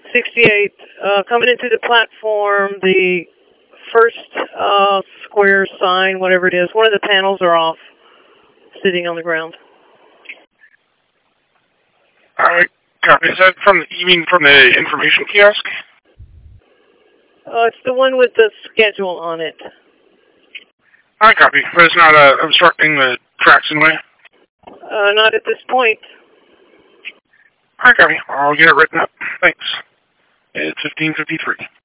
68. Coming into the platform, the first square sign, whatever it is, one of the panels are off, sitting on the ground. All right, copy. Is that you mean from the information kiosk? It's the one with the schedule on it. I copy, but it's not obstructing the tracks in the way? Not at this point. I copy. I'll get it written up. Thanks. It's 15:53.